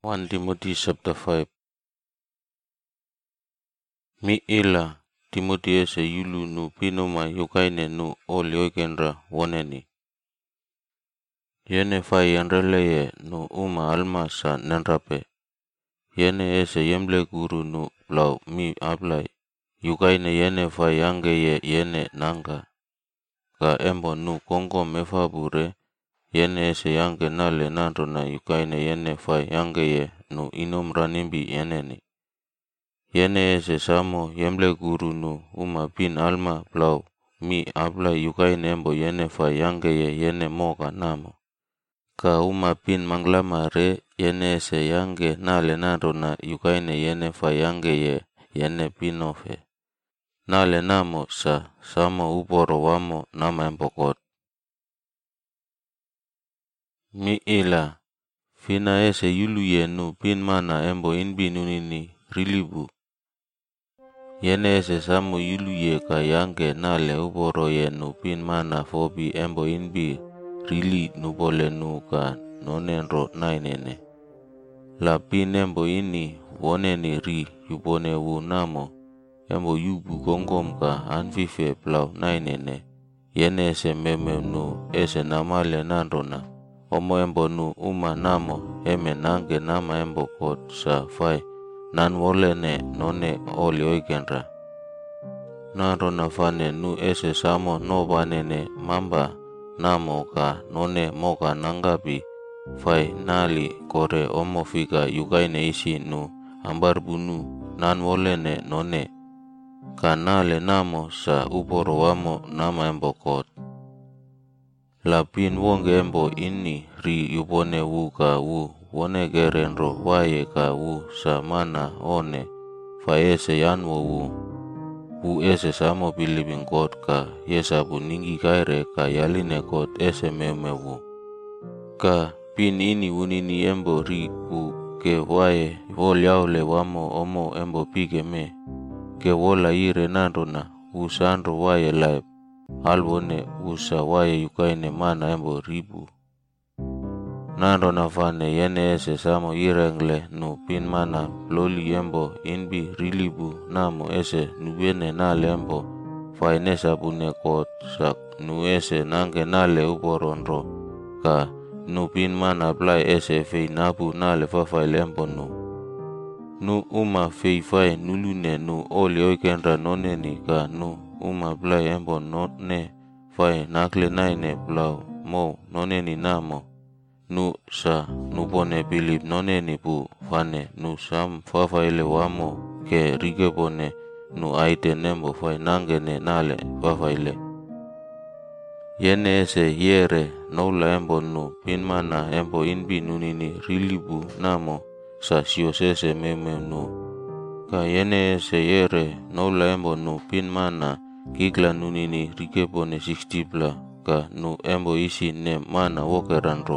1 Timothy chapter 5. Mi ila Timothy ese yulu nu pinuma yukaine nu oli oikenra woneni. Yene fai yanreleye nu alma sa nenrape. Yene ese yemle guru nu blau mi ablai. Yukaine yene fai yangeye yene nanga. Ka embo nu kongko mefabure. Yene ese yange nale nandrona yukaine yene fai yangeye nu inum ranimbi yeneni. Yene ese samo yemle guru nu pin alma blau mi ablai yukaine embo yene fai yangeye yene moka namo. Ka pin manglama re yene ese yange nale nandrona yukaine yene fai yangeye yene pinofe. Nale namo sa samo uporo wamo nama empokot. Mi ila fina ese yulu yenu pin mana embo inbi nunini rilibu. Yene ese samo yulu ye ka yange nale uporo yenu pin mana fobi embo inbi rili nubole nu ka nonenro nainene. La pin embo ini woneni ri yubone wu namo embo yubu gongom ka anfife blau nainene. Yene ese meme nu ese namale nandrona. Omo embo nu namo eme nange nama embo kot sa fai nan wolene none oli oikenra. Nandrona fane nu ese samo no banene mamba namo ka none moka nangapi fai nali kore omo fika yukaine isi nu ambarbunu nan wolene none. Ka nale namo sa uporo wamo nama embo kot. La pin wonge embo ini ri yubone wu ka wu wone gerenro waye ka wu sa mana one fa ese yanwo wu ese samo bilibing God ka yesabu ningi kaire ka yaline God ese meme wu. Ka pin ini wunini embo ri wu ke waye wolyaule wamo omo embo pige me. Ke wola ire nandona usandro waye laib. Albone usa waye yukaine mana embo ribu. Nandona fane yene ese samo irengle nu pin mana loli embo inbi rilibu namo ese nubene nale embo fainesa bune kot sak nu ese nange nale uporonro ka nu pin mana blai ese fei nabu nale fafaile embo nu. Nu fei fai nulune nu oli oikenra noneni ka nu blai embo none fai nakle naine blau mo noneni namo. Nu sa nubone bilib noneni bu fane nu sam fafaile wamo ke rigebone nu aite nembo fai nangene nale fafaile. Yene ese yere noula embo nu pin mana embo inbi nunini rilibu namo sa siosese meme nu. Ka yene ese yere noula embo nu pin mana kigla nunini rigebone 60 bla ka nu embo isi ne mana wokeranro.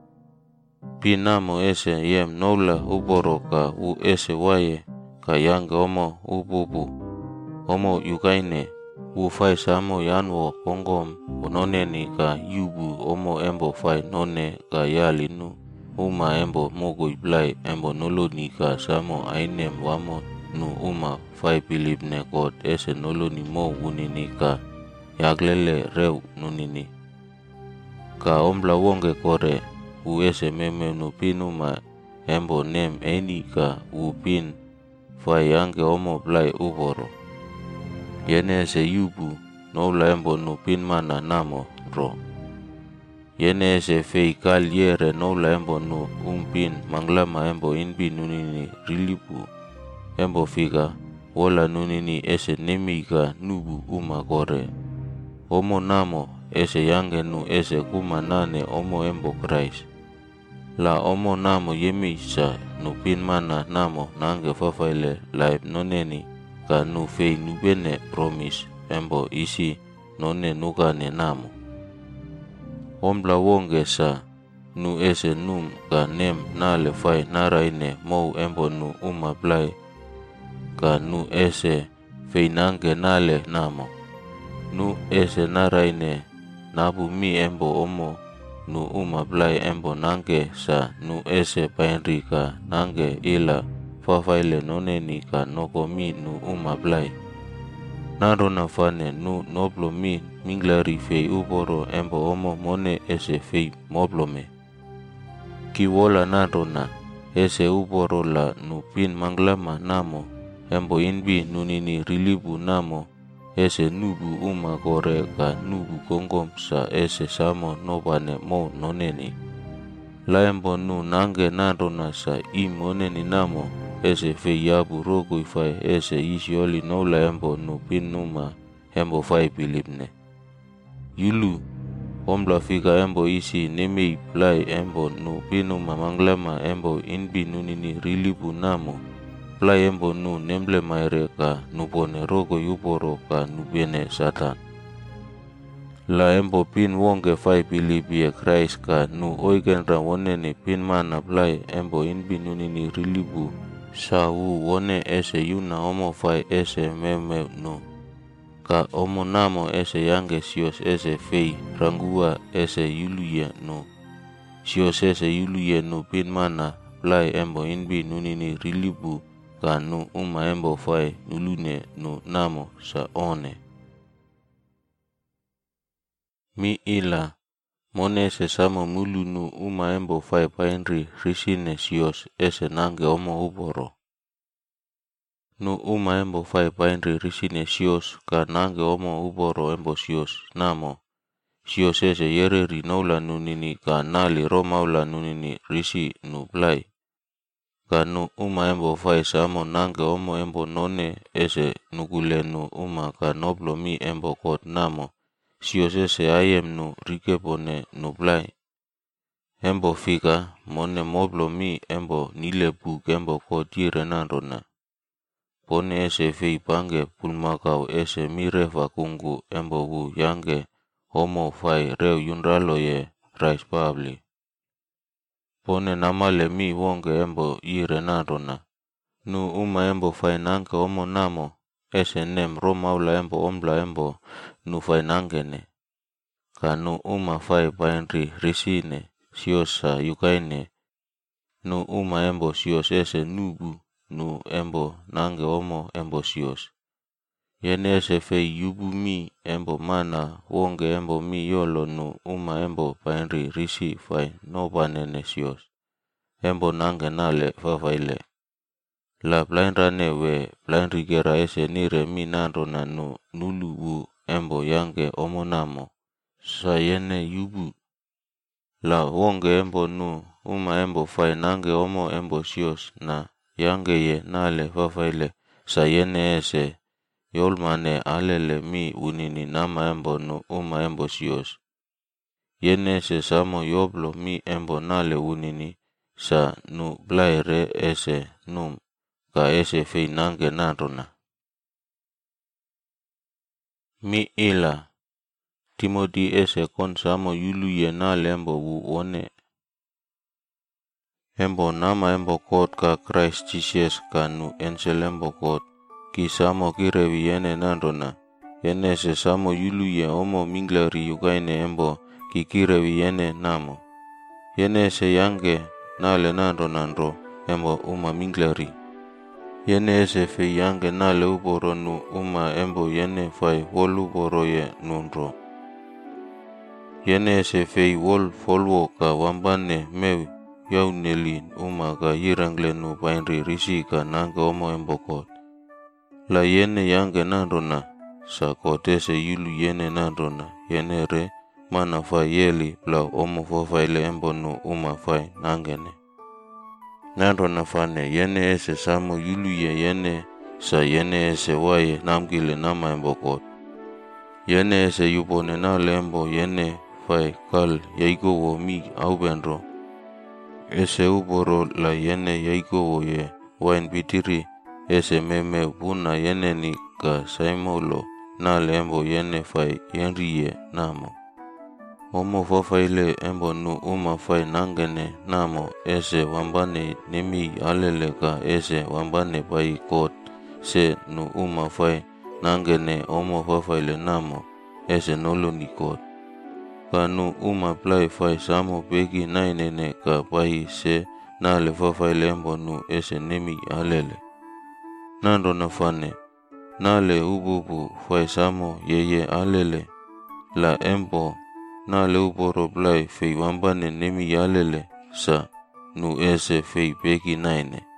Pin namo ese yem noula uporo ka ese waye ka yange omo upupu. Omo yukaine fai samo yanwo kongom noneni ka yubu omo embo fai none ka yalinu. Embo mogo iblai embo noloni ka samo ainem wamo nu fai bilib ne God ese noloni mo wunini ka yaglele rew nunini. Ka ombla wonge kore ese meme nu pinuma embo nem eni ka pin fai yange omo blai uporo. Yene ese yubu noula embo nu pin mana namo ro. Yene ese fei kal yere noula embo nu pin manglama embo inbi nunini rilibu. Embo fika wola nunini ese nemika nubu kore. Omo namo ese yange nu ese nane omo embo Christ. La omo namo yemi sa nu pin mana namo nange fafaile laib noneni ka nu fei nubene promise embo isi none nukane namo. Ombla wonge sa nu ese num ka nem nale fai naraine mou embo nu blai ka nu ese fei nange nale namo. Nu ese naraine nabu mi embo omo nu blai embo nange sa nu ese painri ka nange ila fafaile noneni ka noko mi nu blai. Narona fane nu noblo mi minglari fei uboro embo omo mone ese fei moblome. Kiwola narona ese uboro la nu pin manglama namo embo inbi nunini rilibu namo ese nubu gore ka nubu gongom sa ese samo nobane mo noneni. La embo nu nange narona sa moneni namo ese fei yabu rogo ifai ese isioli nola embo nu pin numa embo fai pilipne. Yulu ombla fika embo isi nemei plai embo nu pinuma manglama embo inbi nunini rilibu namo plai embo nu nemble maire ka nubone rogo yuboro ka nubene Satan. La embo pin wonge fai pilipie Christ ka nu oikenra woneni pin mana plai embo inbi nunini rilibu sa wone ese yuna omo fai ese meme nu. Ka omo namo ese yange sios ese fei rangua ese yuluye nu. Sios ese yuluye nu pin mana plai embo inbi nunini rilibu ka nu embo fai nulune nu namo sa one. Mi ila mone ese samo mulu nu embo fai painri risine sios ese nange omo uboro. Nu embo fai painri risine sios ka nange omo uboro embo sios namo. Sios ese yereri nola nunini ka nali romaula nunini risi nu plai. Ka nu embo fai samo nange omo embo none ese nukule nu ka noblo mi embo kot namo. Sios ese ayem nu rikepone nu plai. Embo fika mone moblo mi embo nilebu embo kot yire narona. Pone ese fei pange pulmakau ese mirefa kungu embo wu yange homo fai reu yunralo ye rais pabli. Pone namale mi wonge embo yire narona. Nu embo fai nange omo namo ese nem romaula embo ombla embo nu fai nangene. Ka nu fai painri risine sios sa yukaine. Nu embo sios ese nubu nu embo nange omo embo sios. Yene ese fei yubu mi embo mana wonge embo mi yolo nu embo painri risi fai nobanene sios. Embo nange nale fafaile. La plainrane we plainrigera ese nire mi narona nu nulubu embo yange omo namo. Sa yene yubu. La wonge embo nu embo fai nange omo embo sios na yange ye nale fafaile sa yene ese yolmane alele mi unini nama embo nu embo sios. Yene ese samo yoblo mi embo nale unini sa nu blaire ese num ka ese fei nange narona. Mi ila Timothy ese kon samo yuluye nale embo wone. Embo nama embo kot ka Christ Jesus ka nu ensel embo kot. Ki samo kirevi yene narona. Yene se samo yuluye omo minglari yukaine embo ki kirevi yene namo. Yene se yange nale narona nro embo minglari. Yene ese fei yange nale uboro nu embo yene fai wol uboro ye nunro. Yene ese fei wol folwo ka wambane mewi yauneli ka yirangle nu painri risi ka nange omo embo kot. La yene yange narona sa kot ese yulu yene narona yene re mana fai yeli la omo fafaile embo nu fai nangene. Narona fane yene ese samo yulu yene sa yene ese waye namgile nama embo kot. Yene ese yubone nale embo yene fai kal yaigowo mi aubenro. Ese uboro la yene yaigowo ye wain bitiri ese meme buna yene ni ka saimolo nale embo yene fai yenriye namo. Omo fafaile embo nu fai nangene namo ese wambane nemi alele ka ese wambane pai kot se nu fai nangene omo fafaile namo ese nolo ni kot. ka nu apply fai samo peki nainene ka pai se nale fafaile embo nu ese nemi alele. Nando nafane, nale ububu fai samo yeye alele, la embo nale uporo plai fei wambane nemi alele sa nu ese fei peki naine.